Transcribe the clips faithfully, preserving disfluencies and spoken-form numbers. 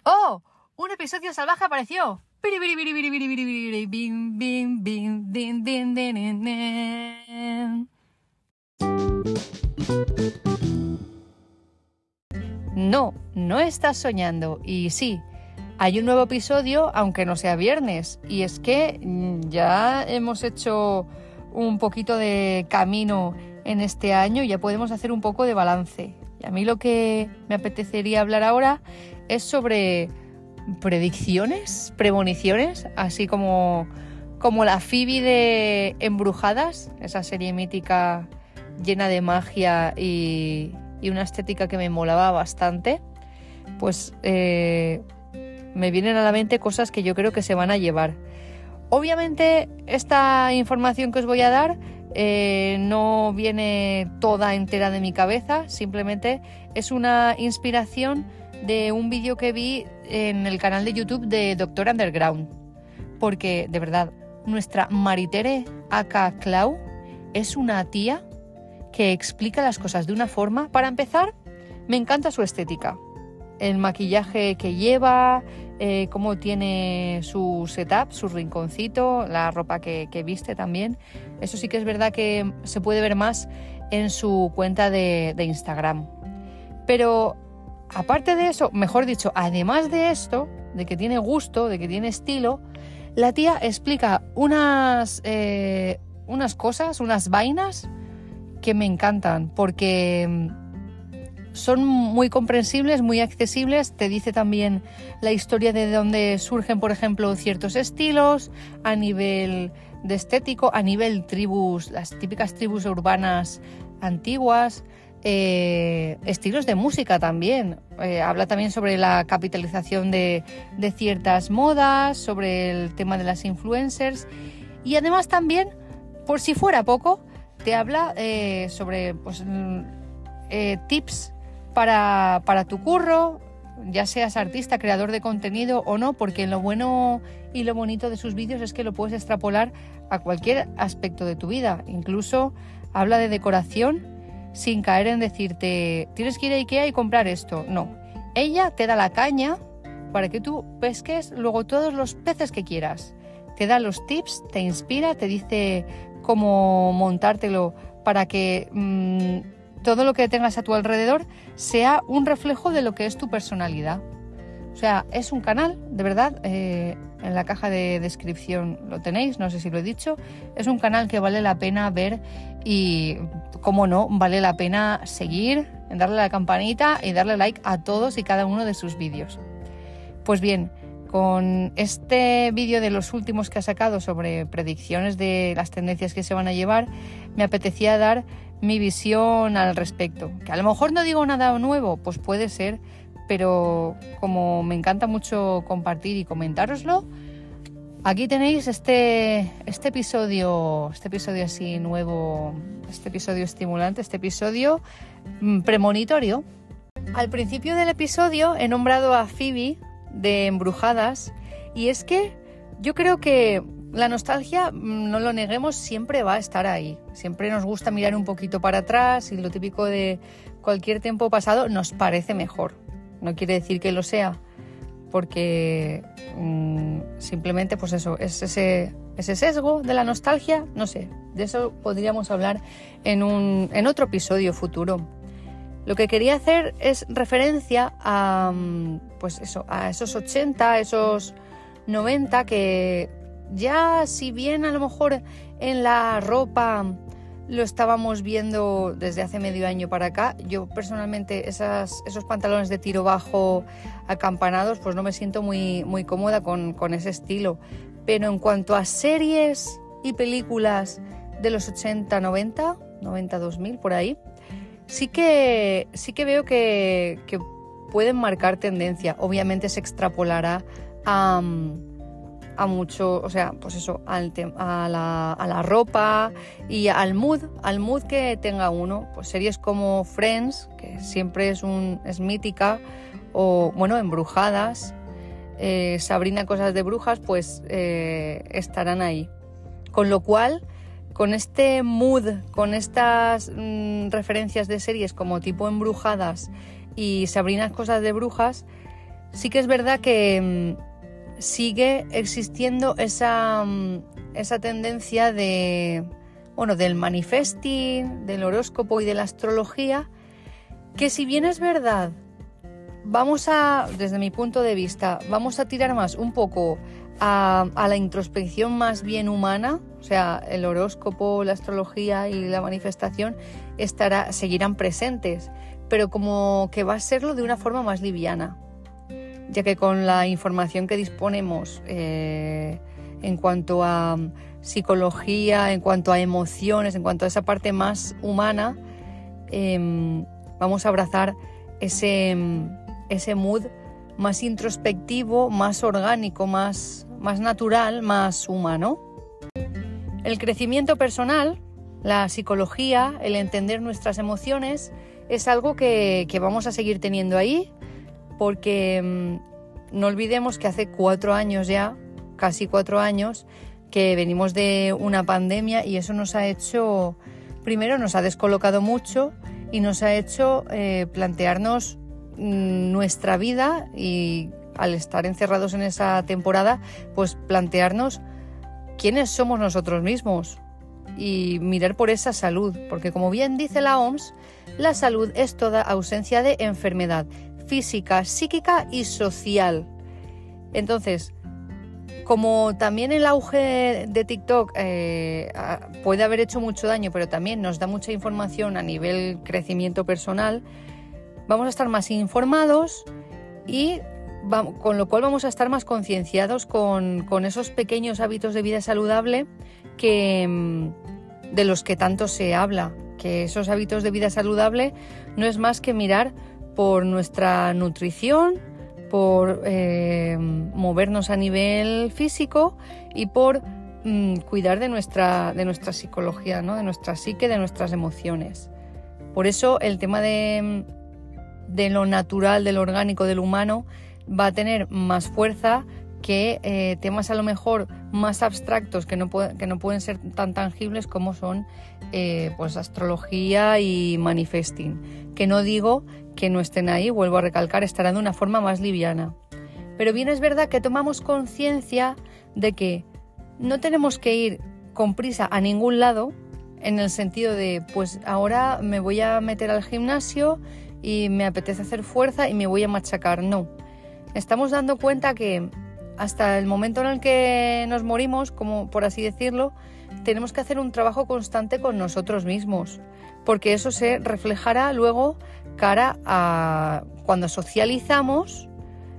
¡Oh! Un episodio salvaje apareció. No, no estás soñando. Y sí, hay un nuevo episodio, aunque no sea viernes. Y es que ya hemos hecho un poquito de camino en este año y ya podemos hacer un poco de balance. Y a mí lo que me apetecería hablar ahora es sobre predicciones, premoniciones, así como, como la Phoebe de Embrujadas, esa serie mítica llena de magia y, y una estética que me molaba bastante. Pues eh, me vienen a la mente cosas que yo creo que se van a llevar. Obviamente esta información que os voy a dar eh, no viene toda entera de mi cabeza, simplemente es una inspiración de un vídeo que vi en el canal de YouTube de Doctor Underground, porque de verdad nuestra Maritere aka Clau es una tía que explica las cosas de una forma. Para empezar, me encanta su estética, el maquillaje que lleva, eh, cómo tiene su setup, su rinconcito, la ropa que, que viste también. Eso sí que es verdad que se puede ver más en su cuenta de, de Instagram. Pero aparte de eso, mejor dicho, además de esto, de que tiene gusto, de que tiene estilo, la tía explica unas, eh, unas cosas, unas vainas que me encantan, porque son muy comprensibles, muy accesibles. Te dice también la historia de dónde surgen, por ejemplo, ciertos estilos a nivel de estético, a nivel tribus, las típicas tribus urbanas antiguas. Eh, estilos de música también, eh, habla también sobre la capitalización de, de ciertas modas, sobre el tema de las influencers, y además también, por si fuera poco, te habla eh, sobre pues, eh, tips para, para tu curro, ya seas artista, creador de contenido o no, porque lo bueno y lo bonito de sus vídeos es que lo puedes extrapolar a cualquier aspecto de tu vida. Incluso habla de decoración sin caer en decirte tienes que ir a Ikea y comprar esto. No, ella te da la caña para que tú pesques luego todos los peces que quieras. Te da los tips, te inspira, te dice cómo montártelo para que mmm, todo lo que tengas a tu alrededor sea un reflejo de lo que es tu personalidad. O sea, es un canal, de verdad, eh, en la caja de descripción lo tenéis, no sé si lo he dicho, es un canal que vale la pena ver y, como no, vale la pena seguir, darle a la campanita y darle like a todos y cada uno de sus vídeos. Pues bien, con este vídeo de los últimos que ha sacado sobre predicciones de las tendencias que se van a llevar, me apetecía dar mi visión al respecto. Que a lo mejor no digo nada nuevo, pues puede ser, pero como me encanta mucho compartir y comentároslo, aquí tenéis este, este episodio, este episodio así nuevo, este episodio estimulante, este episodio premonitorio. Al principio del episodio he nombrado a Phoebe de Embrujadas, y es que yo creo que la nostalgia, no lo neguemos, siempre va a estar ahí. Siempre nos gusta mirar un poquito para atrás y lo típico de cualquier tiempo pasado nos parece mejor. No quiere decir que lo sea, porque mmm, simplemente pues eso, es ese, ese sesgo de la nostalgia, no sé, de eso podríamos hablar en, un, en otro episodio futuro. Lo que quería hacer es referencia a, pues eso, a esos ochenta, a esos noventa, que ya si bien a lo mejor en la ropa lo estábamos viendo desde hace medio año para acá, yo personalmente esas, esos pantalones de tiro bajo acampanados pues no me siento muy, muy cómoda con, con ese estilo. Pero en cuanto a series y películas de los ochenta, noventa, noventa, dos mil, por ahí, sí que, sí que veo que, que pueden marcar tendencia. Obviamente se extrapolará a, a mucho, o sea, pues eso, al te, a, la, a la ropa y al mood, al mood que tenga uno. Pues series como Friends, que siempre es, un, es mítica, o bueno, Embrujadas, eh, Sabrina, cosas de brujas, pues eh, estarán ahí. Con lo cual, con este mood, con estas mmm, referencias de series como tipo Embrujadas y Sabrina, cosas de brujas, sí que es verdad que mmm, sigue existiendo esa, mmm, esa tendencia de, bueno, del manifesting, del horóscopo y de la astrología, que si bien es verdad, vamos a, desde mi punto de vista, vamos a tirar más un poco a, a la introspección más bien humana, o sea, el horóscopo, la astrología y la manifestación estará, seguirán presentes, pero como que va a serlo de una forma más liviana, ya que con la información que disponemos eh, en cuanto a psicología, en cuanto a emociones, en cuanto a esa parte más humana, eh, vamos a abrazar ese, ese mood más introspectivo, más orgánico, más, más natural, más humano. El crecimiento personal, la psicología, el entender nuestras emociones, es algo que, que vamos a seguir teniendo ahí, porque mmm, no olvidemos que hace cuatro años ya, casi cuatro años, que venimos de una pandemia y eso nos ha hecho, primero nos ha descolocado mucho y nos ha hecho eh, plantearnos mmm, nuestra vida, y al estar encerrados en esa temporada, pues plantearnos quiénes somos nosotros mismos y mirar por esa salud, porque como bien dice la O M S, la salud es toda ausencia de enfermedad física, psíquica y social. Entonces, como también el auge de TikTok eh, puede haber hecho mucho daño, pero también nos da mucha información a nivel crecimiento personal, vamos a estar más informados y vamos, con lo cual vamos a estar más concienciados con, con esos pequeños hábitos de vida saludable que, de los que tanto se habla, que esos hábitos de vida saludable no es más que mirar por nuestra nutrición, por eh, movernos a nivel físico y por mm, cuidar de nuestra, de nuestra psicología, ¿no? De nuestra psique, de nuestras emociones. Por eso el tema de, de lo natural, de lo orgánico, de lo humano, va a tener más fuerza que eh, temas a lo mejor más abstractos que no, puede, que no pueden ser tan tangibles como son eh, pues astrología y manifesting, que no digo que no estén ahí, vuelvo a recalcar, estarán de una forma más liviana. Pero bien es verdad que tomamos conciencia de que no tenemos que ir con prisa a ningún lado, en el sentido de, pues ahora me voy a meter al gimnasio y me apetece hacer fuerza y me voy a machacar. No, estamos dando cuenta que hasta el momento en el que nos morimos, como por así decirlo, tenemos que hacer un trabajo constante con nosotros mismos, porque eso se reflejará luego cara a cuando socializamos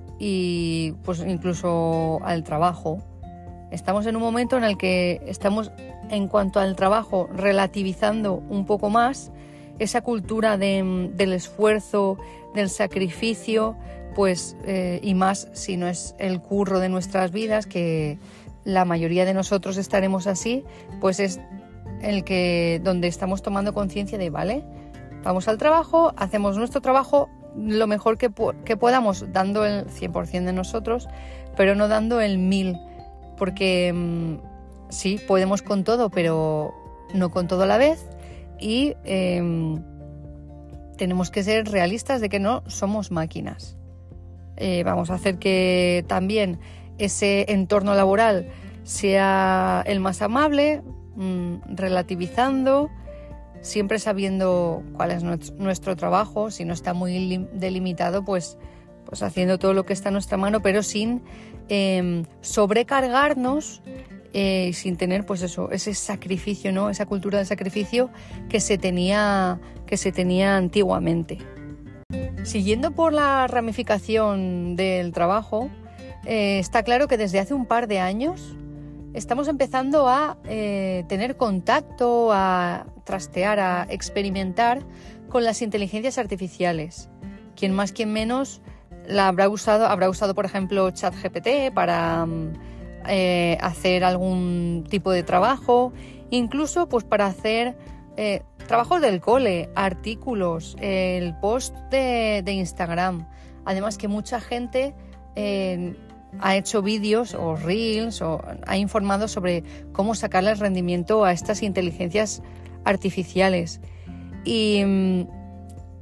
y pues incluso al trabajo. Estamos en un momento en el que estamos, en cuanto al trabajo, relativizando un poco más esa cultura de, del esfuerzo, del sacrificio, pues eh, y más si no es el curro de nuestras vidas, que la mayoría de nosotros estaremos así, pues es el que donde estamos tomando conciencia de, vale, vamos al trabajo, hacemos nuestro trabajo lo mejor que, que podamos, dando el cien por ciento de nosotros, pero no dando el mil, porque mmm, sí, podemos con todo, pero no con todo a la vez, y eh, tenemos que ser realistas de que no somos máquinas. Eh, vamos a hacer que también ese entorno laboral sea el más amable, mmm, relativizando, siempre sabiendo cuál es nuestro trabajo, si no está muy delimitado, pues, pues haciendo todo lo que está a nuestra mano, pero sin eh, sobrecargarnos, eh, sin tener pues eso, ese sacrificio, ¿no? Esa cultura del sacrificio que se tenía, que se tenía antiguamente. Siguiendo por la ramificación del trabajo, eh, está claro que desde hace un par de años estamos empezando a eh, tener contacto, a trastear, a experimentar con las inteligencias artificiales. Quien más, quien menos la habrá usado, habrá usado por ejemplo ChatGPT para eh, hacer algún tipo de trabajo, incluso pues para hacer eh, trabajos del cole, artículos, el post de, de Instagram. Además que mucha gente eh, ha hecho vídeos o reels o ha informado sobre cómo sacarle el rendimiento a estas inteligencias artificiales. Y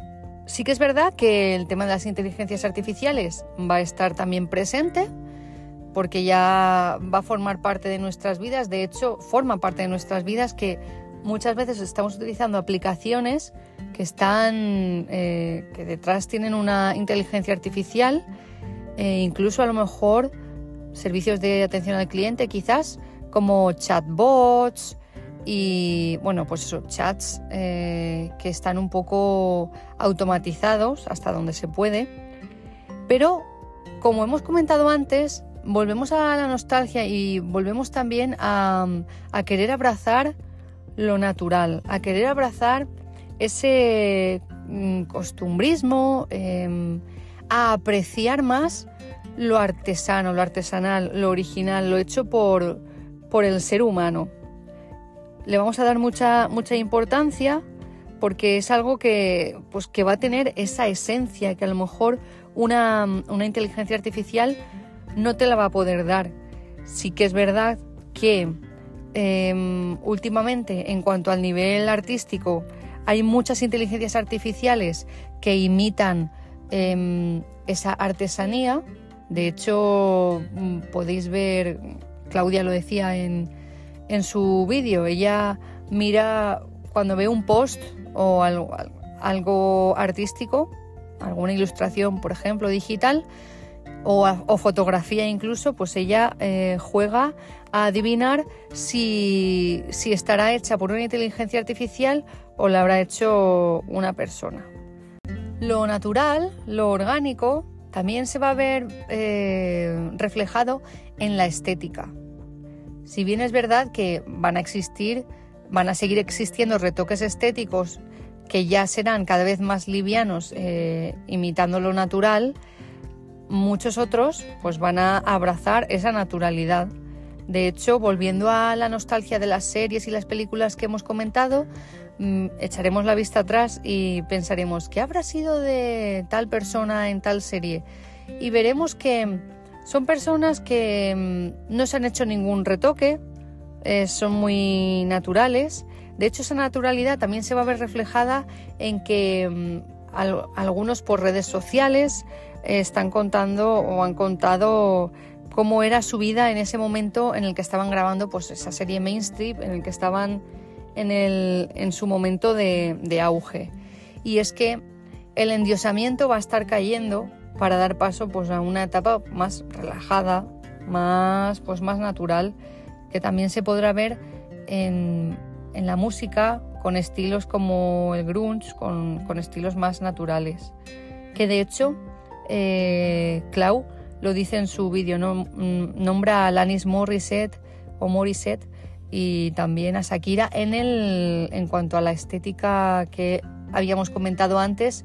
Sí que es verdad que el tema de las inteligencias artificiales va a estar también presente, porque ya va a formar parte de nuestras vidas. De hecho, forma parte de nuestras vidas, que muchas veces estamos utilizando aplicaciones que están, eh, que detrás tienen una inteligencia artificial, e incluso a lo mejor servicios de atención al cliente, quizás como chatbots y, bueno, pues eso, chats eh, que están un poco automatizados hasta donde se puede. Pero, como hemos comentado antes, volvemos a la nostalgia y volvemos también a, a querer abrazar lo natural, a querer abrazar ese mm, costumbrismo, eh, a apreciar más lo artesano, lo artesanal, lo original, lo hecho por, por el ser humano. Le vamos a dar mucha, mucha importancia, porque es algo que, pues, que va a tener esa esencia que a lo mejor una, una inteligencia artificial no te la va a poder dar. Sí que es verdad que eh, últimamente, en cuanto al nivel artístico, hay muchas inteligencias artificiales que imitan eh, esa artesanía. De hecho, podéis ver, Claudia lo decía en, en su vídeo, ella mira cuando ve un post o algo, algo artístico, alguna ilustración, por ejemplo, digital, o, o fotografía incluso, pues ella eh, juega a adivinar si, si estará hecha por una inteligencia artificial o la habrá hecho una persona. Lo natural, lo orgánico, también se va a ver eh, reflejado en la estética. Si bien es verdad que van a existir, van a seguir existiendo retoques estéticos que ya serán cada vez más livianos, eh, imitando lo natural, muchos otros pues van a abrazar esa naturalidad. De hecho, volviendo a la nostalgia de las series y las películas que hemos comentado, mmm, echaremos la vista atrás y pensaremos ¿qué habrá sido de tal persona en tal serie? Y veremos que son personas que mmm, no se han hecho ningún retoque, eh, son muy naturales. De hecho, esa naturalidad también se va a ver reflejada en que mmm, al, algunos por redes sociales eh, están contando o han contado cómo era su vida en ese momento en el que estaban grabando pues esa serie mainstream, en el que estaban en, el, en su momento de, de auge. Y es que el endiosamiento va a estar cayendo para dar paso pues a una etapa más relajada, más, pues, más natural, que también se podrá ver en, en la música, con estilos como el grunge, con, con estilos más naturales. Que de hecho, eh, Clau lo dice en su vídeo, ¿no? Nombra a Alanis Morissette o Morissette y también a Shakira en, el, en cuanto a la estética que habíamos comentado antes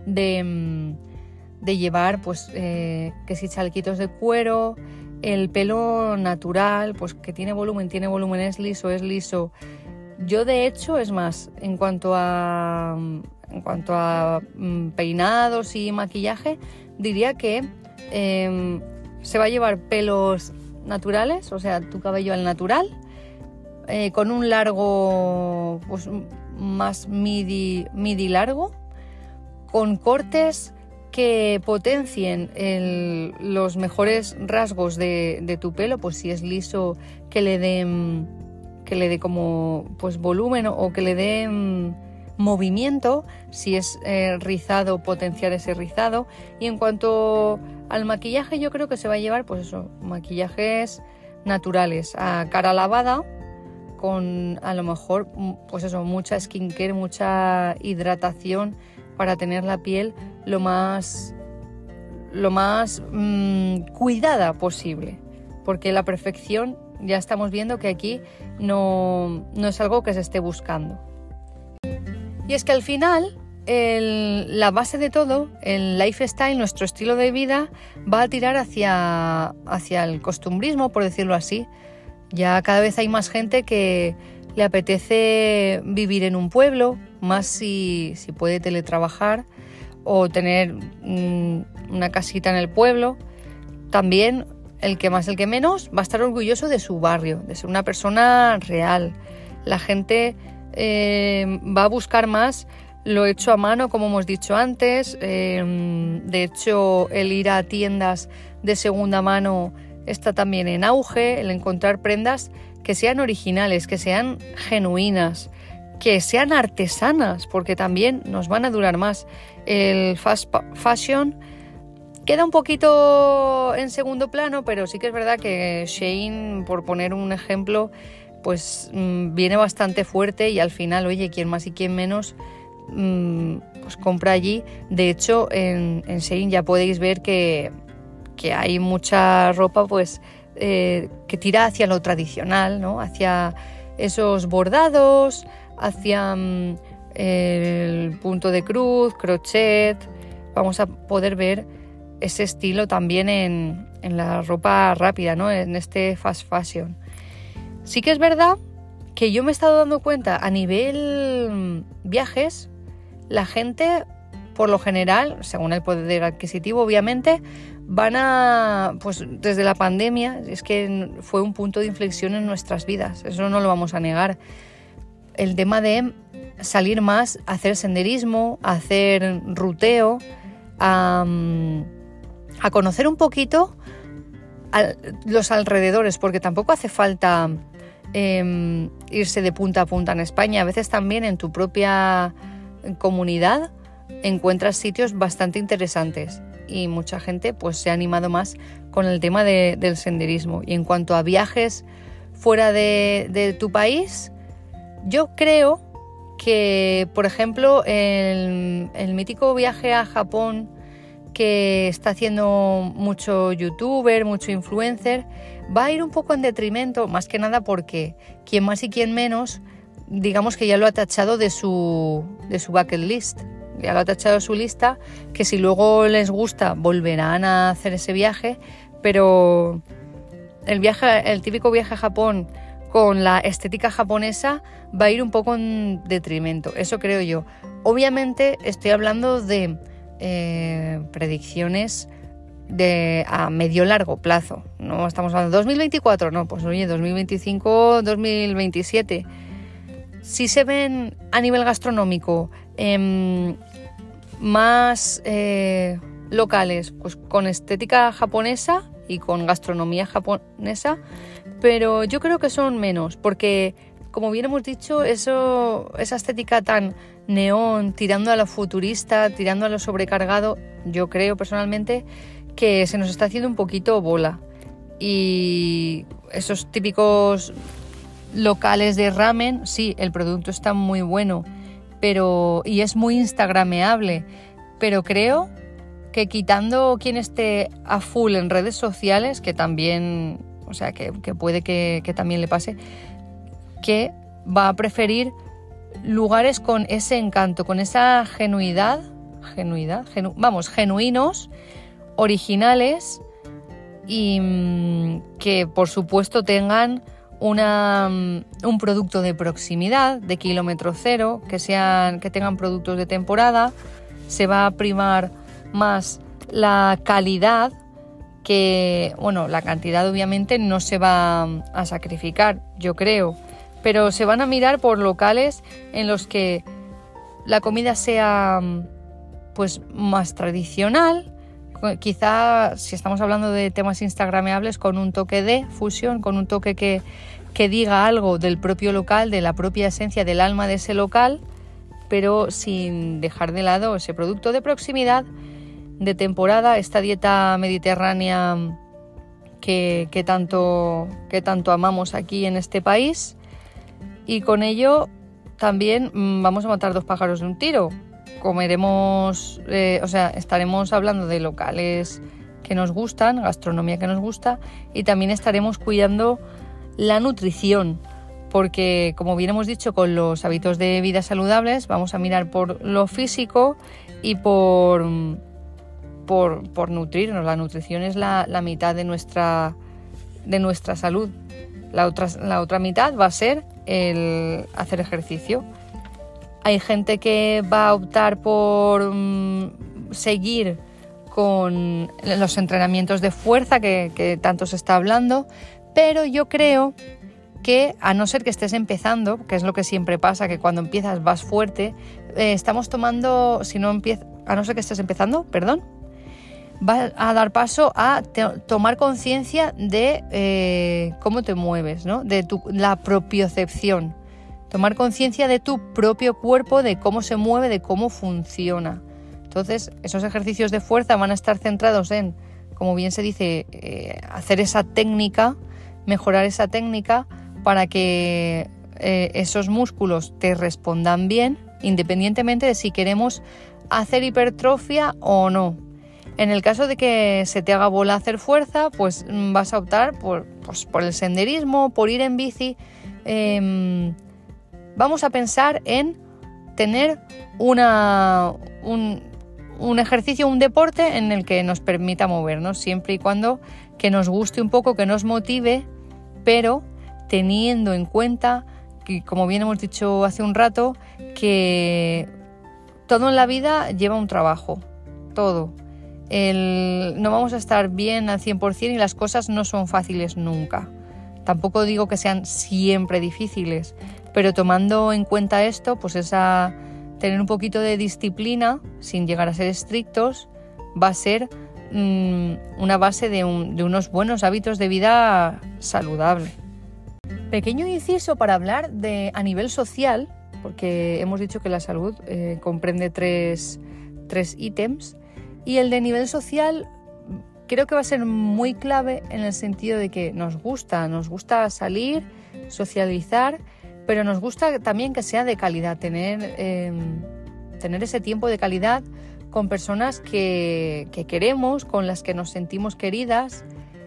de, de llevar, pues, eh, que si chalquitos de cuero, el pelo natural, pues que tiene volumen, tiene volumen, es liso, es liso. Yo, de hecho, es más, en cuanto a, en cuanto a peinados y maquillaje, diría que Eh, se va a llevar pelos naturales, o sea, tu cabello al natural, eh, con un largo, pues más midi, midi largo, con cortes que potencien el, los mejores rasgos de, de tu pelo, pues si es liso, que le den, que le dé como pues volumen o que le den movimiento, si es eh, rizado, potenciar ese rizado. Y en cuanto al maquillaje, yo creo que se va a llevar pues eso, maquillajes naturales, a cara lavada, con a lo mejor pues eso, mucha skincare, mucha hidratación para tener la piel lo más lo más mmm, cuidada posible, porque la perfección ya estamos viendo que aquí no, no es algo que se esté buscando. Y es que al final el, la base de todo, el lifestyle, nuestro estilo de vida, va a tirar hacia, hacia el costumbrismo, por decirlo así. Ya cada vez hay más gente que le apetece vivir en un pueblo, más si, si puede teletrabajar o tener mmm, una casita en el pueblo. También el que más, el que menos, va a estar orgulloso de su barrio, de ser una persona real. La gente Eh, va a buscar más lo hecho a mano, como hemos dicho antes. Eh, de hecho, el ir a tiendas de segunda mano está también en auge, el encontrar prendas que sean originales, que sean genuinas, que sean artesanas, porque también nos van a durar más. El fast fashion queda un poquito en segundo plano, pero sí que es verdad que Shein, por poner un ejemplo, pues mmm, viene bastante fuerte y al final, oye, quien más y quien menos, mmm, pues compra allí. De hecho, en, en Shein ya podéis ver que, que hay mucha ropa pues eh, que tira hacia lo tradicional, ¿no? Hacia esos bordados, hacia mmm, el punto de cruz, crochet. Vamos a poder ver ese estilo también en, en la ropa rápida, ¿no? En este fast fashion. Sí que es verdad que yo me he estado dando cuenta a nivel viajes, la gente, por lo general, según el poder adquisitivo, obviamente, van a, pues desde la pandemia, es que fue un punto de inflexión en nuestras vidas, eso no lo vamos a negar. El tema de salir más, hacer senderismo, hacer ruteo, a, a conocer un poquito a los alrededores, porque tampoco hace falta eh, irse de punta a punta en España. A veces también en tu propia comunidad encuentras sitios bastante interesantes y mucha gente pues se ha animado más con el tema de, del senderismo. Y en cuanto a viajes fuera de, de tu país, yo creo que, por ejemplo, el, el mítico viaje a Japón que está haciendo mucho youtuber, mucho influencer, va a ir un poco en detrimento, más que nada porque quien más y quien menos, digamos que ya lo ha tachado de su, de su bucket list, ya lo ha tachado de su lista, que si luego les gusta volverán a hacer ese viaje, pero el viaje, el típico viaje a Japón con la estética japonesa va a ir un poco en detrimento, eso creo yo. Obviamente estoy hablando de eh, predicciones de a medio largo plazo, no estamos hablando de dos mil veinticuatro, no, pues oye, dos mil veinticinco, dos mil veintisiete. Si se ven a nivel gastronómico eh, más eh, locales, pues con estética japonesa y con gastronomía japonesa, pero yo creo que son menos, porque como bien hemos dicho, eso, esa estética tan neón, tirando a lo futurista, tirando a lo sobrecargado, yo creo personalmente que se nos está haciendo un poquito bola. Y esos típicos locales de ramen, sí, el producto está muy bueno, pero y es muy instagrameable, pero creo que quitando quien esté a full en redes sociales, que también, o sea, que, que puede que, que también le pase, que va a preferir lugares con ese encanto, con esa genuidad, genuidad, genu, vamos, genuinos, originales y mmm, que por supuesto tengan una, un producto de proximidad, de kilómetro cero, que sean, que tengan productos de temporada. Se va a primar más la calidad, que, bueno, la cantidad obviamente no se va a sacrificar, yo creo, pero se van a mirar por locales en los que la comida sea pues más tradicional, quizá si estamos hablando de temas instagrameables, con un toque de fusión, con un toque que, que diga algo del propio local, de la propia esencia, del alma de ese local, pero sin dejar de lado ese producto de proximidad, de temporada, esta dieta mediterránea que, que, tanto, que tanto amamos aquí en este país. Y con ello también vamos a matar dos pájaros de un tiro. Comeremos, eh, o sea, estaremos hablando de locales que nos gustan, gastronomía que nos gusta, y también estaremos cuidando la nutrición, porque como bien hemos dicho, con los hábitos de vida saludables vamos a mirar por lo físico y por, por, por nutrirnos. La nutrición es la, la mitad de nuestra, de nuestra salud. La otra, la otra mitad va a ser el hacer ejercicio. Hay gente que va a optar por um, seguir con los entrenamientos de fuerza que, que tanto se está hablando, pero yo creo que, a no ser que estés empezando, que es lo que siempre pasa, que cuando empiezas vas fuerte, eh, estamos tomando, si no empieza, a no ser que estés empezando, perdón, va a dar paso a te, tomar conciencia de eh, cómo te mueves, ¿no? De tu, la propiocepción. Tomar conciencia de tu propio cuerpo, de cómo se mueve, de cómo funciona. Entonces, esos ejercicios de fuerza van a estar centrados en, como bien se dice, eh, hacer esa técnica, mejorar esa técnica para que eh, esos músculos te respondan bien, independientemente de si queremos hacer hipertrofia o no. En el caso de que se te haga bola hacer fuerza, pues vas a optar por, pues, por el senderismo, por ir en bici. Eh, vamos a pensar en tener una, un, un ejercicio, un deporte en el que nos permita movernos, siempre y cuando que nos guste un poco, que nos motive, pero teniendo en cuenta que, como bien hemos dicho hace un rato, que todo en la vida lleva un trabajo, todo. El, no vamos a estar bien al cien por ciento y las cosas no son fáciles nunca. Tampoco digo que sean siempre difíciles, pero tomando en cuenta esto, pues esa, tener un poquito de disciplina, sin llegar a ser estrictos, va a ser mmm, una base de, un, de unos buenos hábitos de vida saludable. Pequeño inciso para hablar de a nivel social, porque hemos dicho que la salud eh, comprende tres, tres ítems, y el de nivel social creo que va a ser muy clave en el sentido de que nos gusta, nos gusta salir, socializar, pero nos gusta también que sea de calidad, tener, eh, tener ese tiempo de calidad con personas que, que queremos, con las que nos sentimos queridas.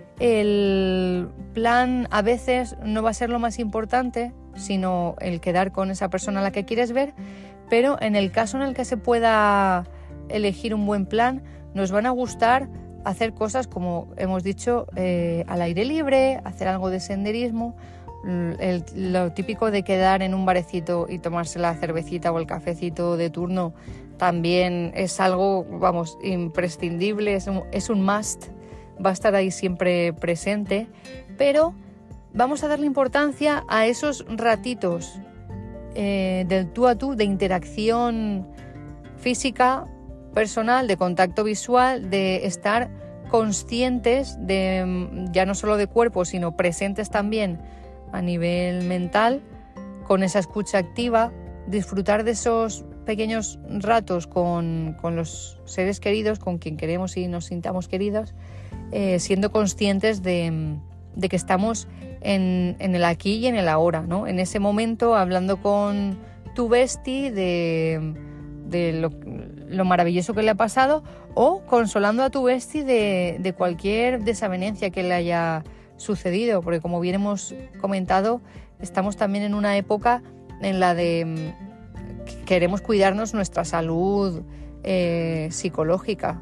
El plan a veces no va a ser lo más importante, sino el quedar con esa persona a la que quieres ver, pero en el caso en el que se pueda elegir un buen plan, nos van a gustar hacer cosas como hemos dicho, eh, al aire libre, hacer algo de senderismo, el, lo típico de quedar en un barecito y tomarse la cervecita o el cafecito de turno también es algo, vamos, imprescindible, es un, es un must, va a estar ahí siempre presente, pero vamos a darle importancia a esos ratitos eh, del tú a tú, de interacción física, personal, de contacto visual, de estar conscientes de ya no solo de cuerpo, sino presentes también a nivel mental, con esa escucha activa, disfrutar de esos pequeños ratos con, con los seres queridos, con quien queremos y nos sintamos queridos, eh, siendo conscientes de, de que estamos en, en el aquí y en el ahora, ¿no? En ese momento, hablando con tu bestie de, de lo, lo maravilloso que le ha pasado, o consolando a tu bestie de, de cualquier desavenencia que le haya sucedido, porque como bien hemos comentado, estamos también en una época en la de queremos cuidarnos nuestra salud eh, psicológica,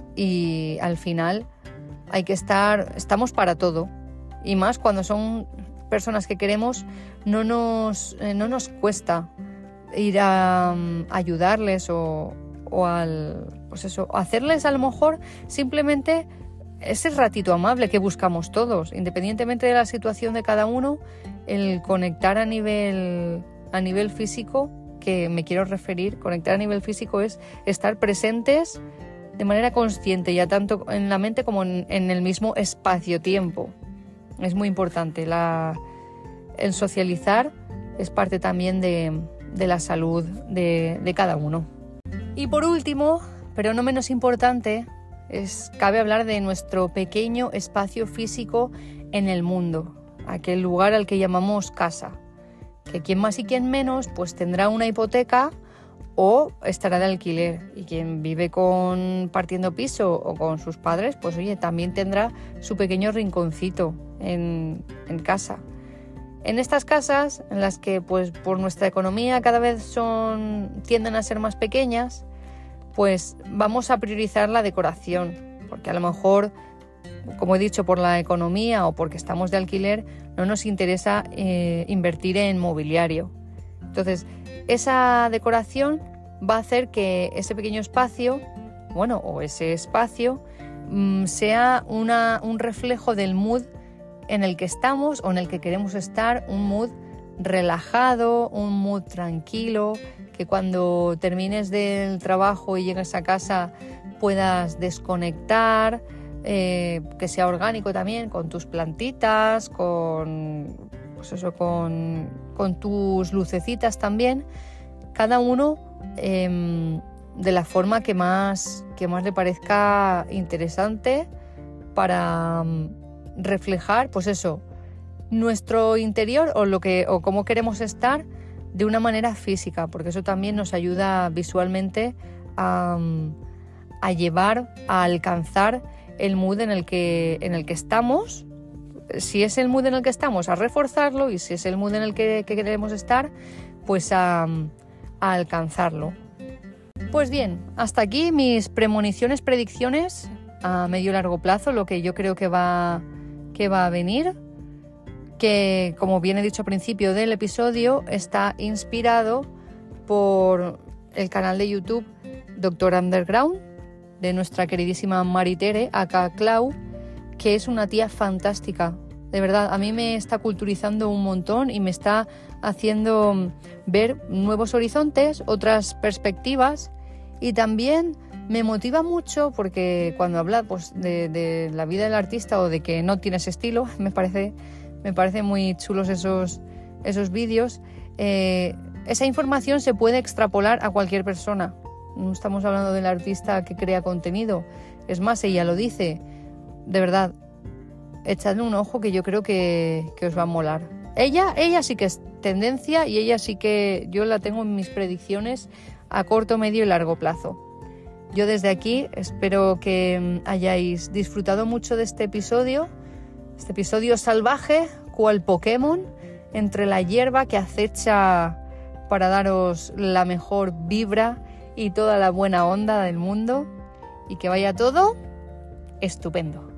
y al final hay que estar, estamos para todo, y más cuando son personas que queremos, no nos, eh, no nos cuesta ir a um, ayudarles o, o al, pues eso, hacerles a lo mejor simplemente ese ratito amable que buscamos todos, independientemente de la situación de cada uno, el conectar a nivel, a nivel físico, que me quiero referir, conectar a nivel físico es estar presentes de manera consciente, ya tanto en la mente como en, en el mismo espacio-tiempo. Es muy importante. La, el socializar es parte también de, de la salud de, de cada uno. Y por último, pero no menos importante, es, cabe hablar de nuestro pequeño espacio físico en el mundo, aquel lugar al que llamamos casa, que quien más y quien menos pues tendrá una hipoteca o estará de alquiler, y quien vive compartiendo piso o con sus padres, pues oye, también tendrá su pequeño rinconcito en, en casa. En estas casas, en las que pues por nuestra economía cada vez son tienden a ser más pequeñas, pues vamos a priorizar la decoración, porque a lo mejor, como he dicho, por la economía o porque estamos de alquiler, no nos interesa eh, invertir en mobiliario. Entonces, esa decoración va a hacer que ese pequeño espacio, bueno, o ese espacio, mmm, sea una, un reflejo del mood en el que estamos o en el que queremos estar, un mood relajado, un mood tranquilo, que que cuando termines del trabajo y llegues a casa puedas desconectar, eh, que sea orgánico también, con tus plantitas, con, pues eso, con, con tus lucecitas también, cada uno eh, de la forma que más, que más le parezca interesante para um, reflejar, pues eso, nuestro interior o lo que o cómo queremos estar de una manera física, porque eso también nos ayuda visualmente a, a llevar, a alcanzar el mood en el que en el que estamos. Si es el mood en el que estamos, a reforzarlo, y si es el mood en el que, que queremos estar, pues a, a alcanzarlo. Pues bien, hasta aquí mis premoniciones, predicciones a medio y largo plazo, lo que yo creo que va, que va a venir, que, como bien he dicho al principio del episodio, está inspirado por el canal de YouTube Doctor Underground, de nuestra queridísima Maritere, aka Clau, que es una tía fantástica. De verdad, a mí me está culturizando un montón y me está haciendo ver nuevos horizontes, otras perspectivas, y también me motiva mucho porque cuando habla pues, de, de la vida del artista o de que no tienes estilo, me parece, me parece muy chulos esos, esos vídeos. Eh, esa información se puede extrapolar a cualquier persona. No estamos hablando del artista que crea contenido. Es más, ella lo dice. De verdad, echadle un ojo que yo creo que, que os va a molar. Ella, ella sí que es tendencia y ella sí que yo la tengo en mis predicciones a corto, medio y largo plazo. Yo desde aquí espero que hayáis disfrutado mucho de este episodio, este episodio salvaje, cual Pokémon, entre la hierba que acecha para daros la mejor vibra y toda la buena onda del mundo, y que vaya todo estupendo.